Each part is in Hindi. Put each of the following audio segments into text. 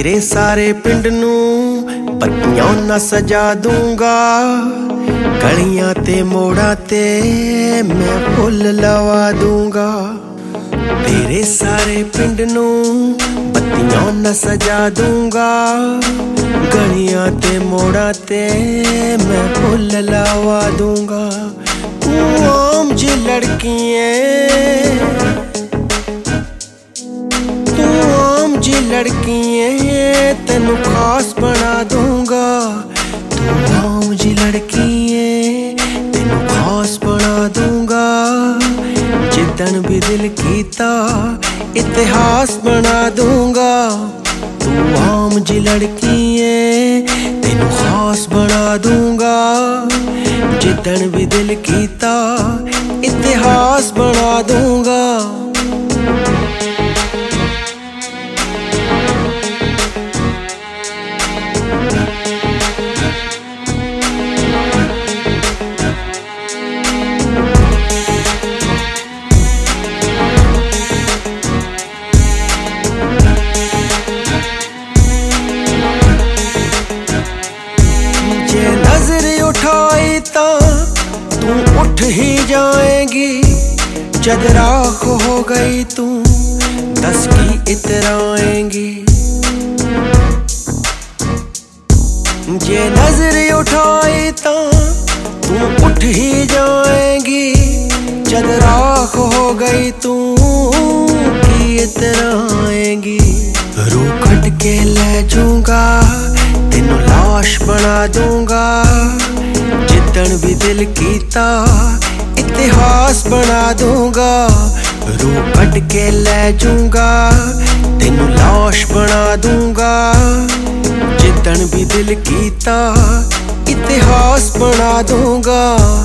तेरे सारे पिंड नू पत्तियां ना सजा दूंगा, गलियां ते मोड़ा ते मैं फुल लवा दूंगा। तेरे सारे पिंड नू पत्तियां ना सजा दूंगा, गलियां ते मोड़ा ते मैं फुल लवा दूंगा। तू आम जी लड़की है, तू आम जी लड़की है, तेनू खास बना दूंगा। तू आम जी लड़की है, तेनू खास बना दूंगा। जिदन भी दिल कीता इतिहास बना दूंगा। तू आम जी लड़की है, तेनू खास बना दूंगा। जिदन भी दिल कीता इतिहास बना दूंगा। उठाई तो तू उठ ही जाएगी, जद राख हो गई तू 10 की इतराएंगी। जे नजर उठाई तो तू उठ ही जाएगी, जद राख हो गई तू की इतराएंगी। रूह कट के ले जाऊंगा, तेनू लाश बना दूंगा। जिदन भी दिल कीता इतिहास बना दूंगा। रूह कट के ले जाऊंगा, तेनू लाश बना दूंगा। जिदन भी दिल कीता इतिहास बना दूंगा।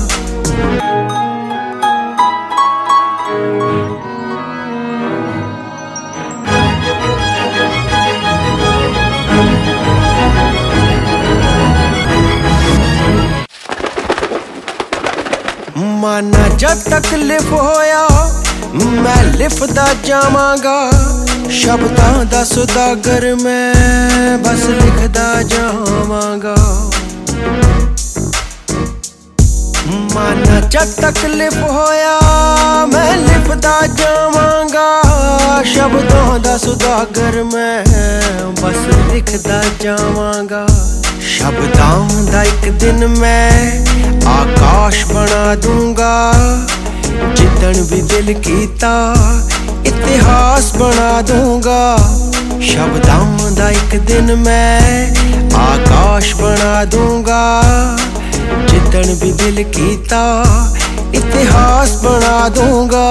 माना जब तकलीफ होया मैं लिखदा जावांगा। शब्दां दा सुदागर मैं बस लिखदा जावांगा। माना जब तकलीफ होया मैं लिखदा जावांगा। शब्दां दा सुदागर मैं बस लिखदा जावांगा। शब्दां दा एक दिन मैं आकाश बना दूंगा। जिदन भी दिल कीता इतिहास बना दूंगा। शब्दां दा एक दिन मैं आकाश बना दूंगा। जिदन भी दिल कीता इतिहास बना दूंगा।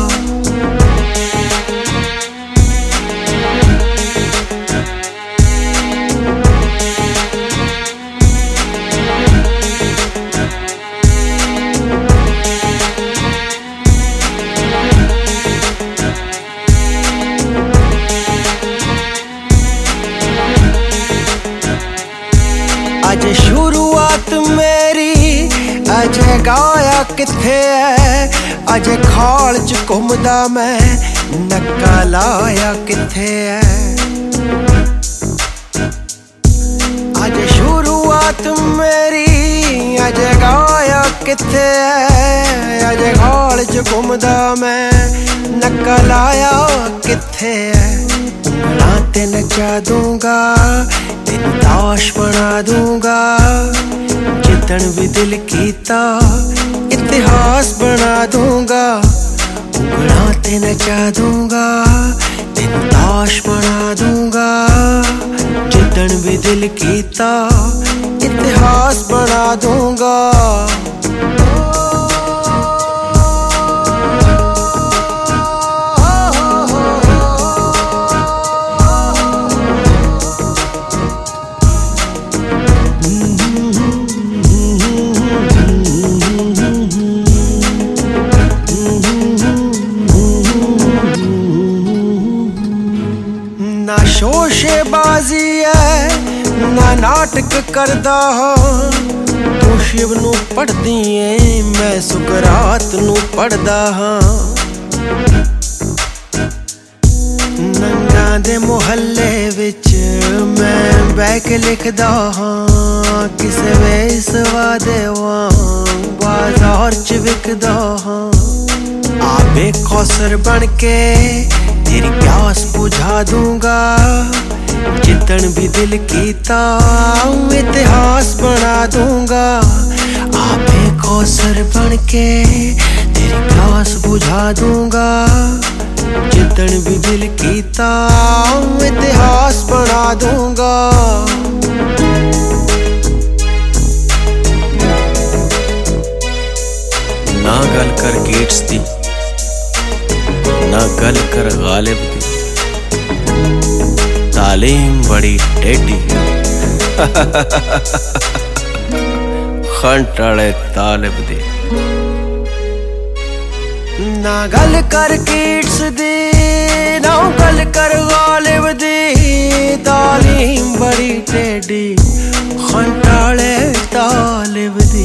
अजे शुरुआत मेरी अजे गाया किथे है। अजे खाल च घुमदा मैं नक्का लाया किथे है। अजे शुरुआत मेरी अजे गाया किथे है। अजे खाल च घुमदा मैं नक्का लाया किथे है। उंगलां ते नचा दूंगा, तेनू ताश बना दूंगा। जिदन भी दिल कीता इतिहास बना दूंगा। उंगलां ते नचा दूंगा, तेनू ताश बना दूंगा। जिदन भी दिल कीता इतिहास बना दूंगा। ना शोशेबाजी है ना नाटक करदा हाँ। तू शिव नू पढ़दी ऐ मैं सुकरात नू पढ़दा हाँ। नंगा यारां दे मुहल्ले विच मैं बैक लिखदा हां किसे वेसवा देवां बाजार च विकदा हां आबे कौसर बन के तेरी प्यास बुझा दूंगा जितन भी दिल कीता इतिहास बना दूंगा आबे कौसर बन के तेरी प्यास बुझा दूंगा जितन भी दिल कीता इतिहास बना दूंगा ना गल कर गेट्स दी ना गल कर गालिब दी तालीम बड़ी टेढ़ी खंट वाले तालिब दी ना गल कर गेट्स दी ना गल कर गालिब दी तालीम बड़ी टेढ़ी खंट वाले तालिब दी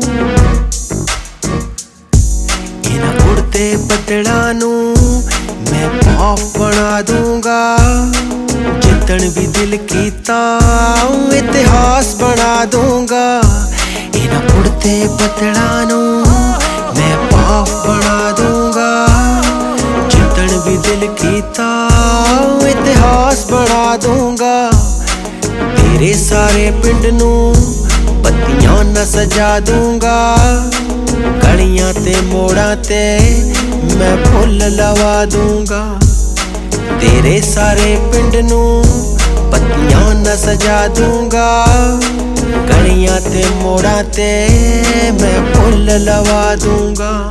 उड़ते बदला नू मैं पाप बना दूंगा जितन भी दिल कीता इतिहास बना दूंगा इन्हां उड़ते बदला नू मैं पाप बना दूंगा जितन भी दिल कीता इतिहास बना दूंगा तेरे सारे पिंड नू बत्तियां न सजा दूंगा गलियां ते मोड़ां ते मैं फुल लवा दूंगा तेरे सारे पिंड नू बत्तियां न सजा दूंगा गलियां ते मोड़ां ते मैं फुल लवा दूंगा।